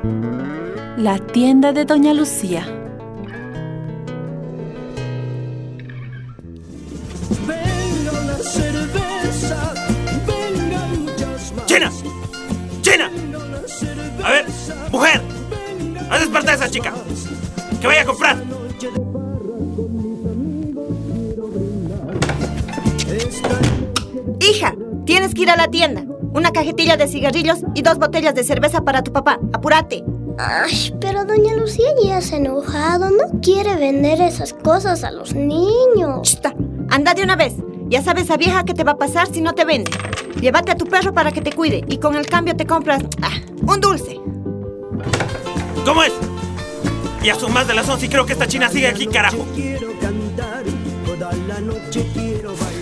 La tienda de Doña Lucía. Venga la cerveza, venga muchas más. ¡China! ¡China! A ver, mujer, haz despertar a esa chica. Que vaya a comprar. Hija, tienes que ir a la tienda. Una cajetilla de cigarrillos y 2 botellas de cerveza para tu papá. ¡Apúrate! Ay, pero doña Lucía ya se ha enojado. No quiere vender esas cosas a los niños. ¡Chita! Anda de una vez. Ya sabes a vieja qué te va a pasar si no te vende. Llévate a tu perro para que te cuide y con el cambio te compras un dulce. ¿Cómo es? Ya son más de las 11 y creo que esta china sigue aquí, carajo. Quiero cantar, toda la noche quiero bailar.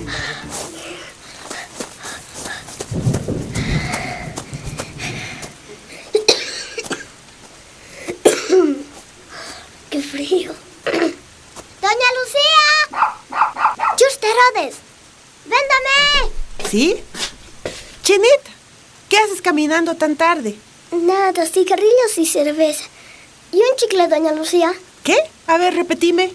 ¡Qué frío! ¡Doña Lucía! ¡Just Herodes! ¡Véndame! ¿Sí? Chinita, ¿qué haces caminando tan tarde? Nada, cigarrillos y cerveza. ¿Y un chicle, doña Lucía? ¿Qué? A ver, repetime.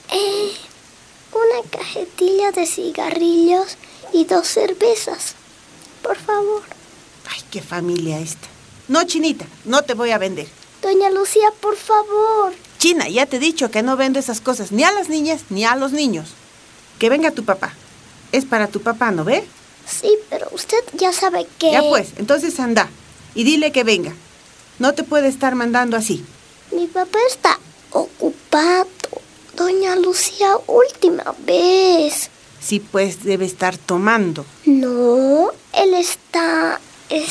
Una cajetilla de cigarrillos y 2 cervezas. Por favor. Ay, qué familia esta. No, Chinita, no te voy a vender. Doña Lucía, por favor. China, ya te he dicho que no vendo esas cosas ni a las niñas ni a los niños. Que venga tu papá. Es para tu papá, ¿no ve? Sí, pero usted ya sabe que... Ya pues, entonces anda y dile que venga. No te puede estar mandando así. Mi papá está ocupado. Doña Lucía, última vez. Sí, pues debe estar tomando. No, él está...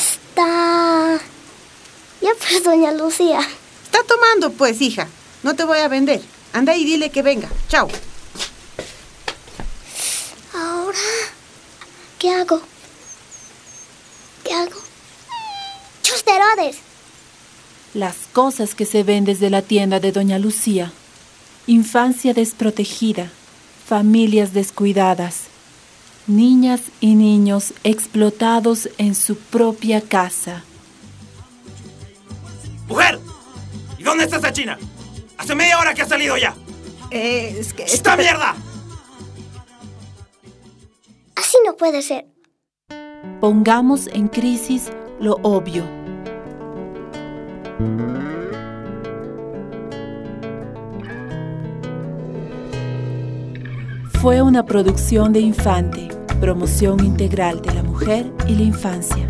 Ya pues, doña Lucía. Está tomando, pues, hija. No te voy a vender. Anda y dile que venga. Chao. Ahora, ¿qué hago? ¡Just Herodes! Las cosas que se ven desde la tienda de Doña Lucía. Infancia desprotegida, familias descuidadas, niñas y niños explotados en su propia casa. ¡Mujer! ¿Y dónde está esa china? Hace media hora que ha salido ya. Es que... ¡Esta mierda! Así no puede ser. Pongamos en crisis lo obvio. Fue una producción de Infante, promoción integral de la mujer y la infancia.